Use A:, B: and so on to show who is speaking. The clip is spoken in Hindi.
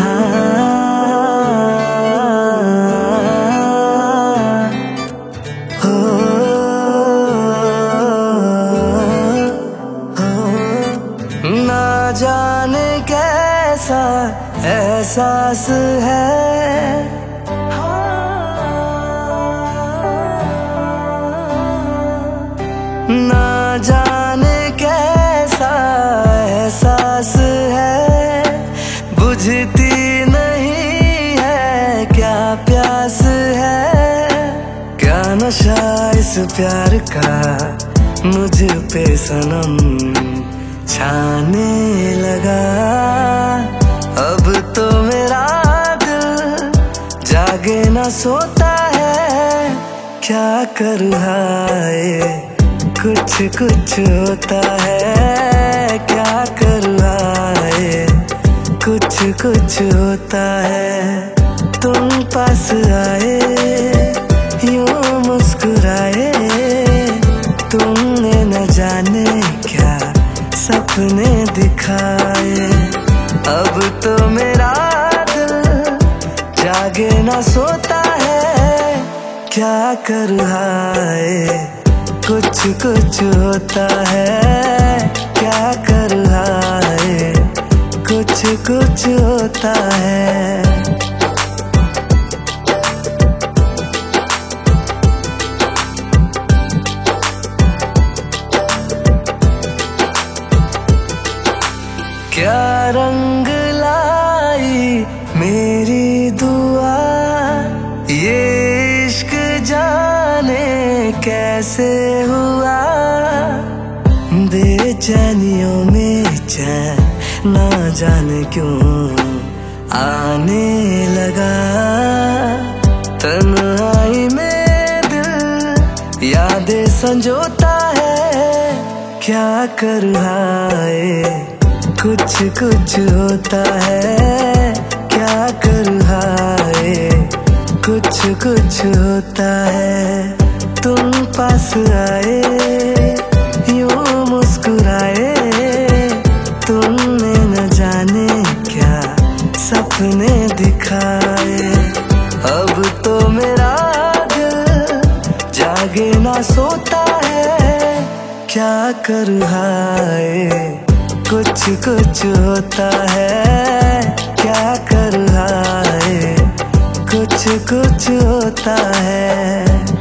A: ना जाने कैसा एहसास है, ना जाने कैसा एहसास है, बुझती नहीं है क्या प्यास है। क्या नशा इस प्यार का मुझ पे सनम छाने लगा। अब तो मेरा दिल जागे ना सोता है, क्या कर रहा है कुछ कुछ होता है, क्या कर रहा है कुछ कुछ होता है। तुम पास आए यूं मुस्कुराए, तुमने न जाने क्या सपने दिखाए। अब तो मेरा दिल जागे ना सोता है, क्या कर रहा है कुछ कुछ होता है, क्या कर रहा है कुछ कुछ होता है। क्या रंग लाई मेरी दुआ, ये इश्क जाने कैसे हुआ। बेचैनियों में चैन ना जाने क्यों आने लगा। तन्हाई में दिल यादें संजोता है, क्या कर रहा है कुछ कुछ होता है, क्या कर रहा है कुछ कुछ होता है। तुम पास आए यूं मुस्कुराए, तुमने न जाने क्या सपने दिखाए। अब तो मेरा दिल जागे ना सोता है, क्या कर रहा है कुछ कुछ होता है, क्या कर रहा है कुछ कुछ होता है।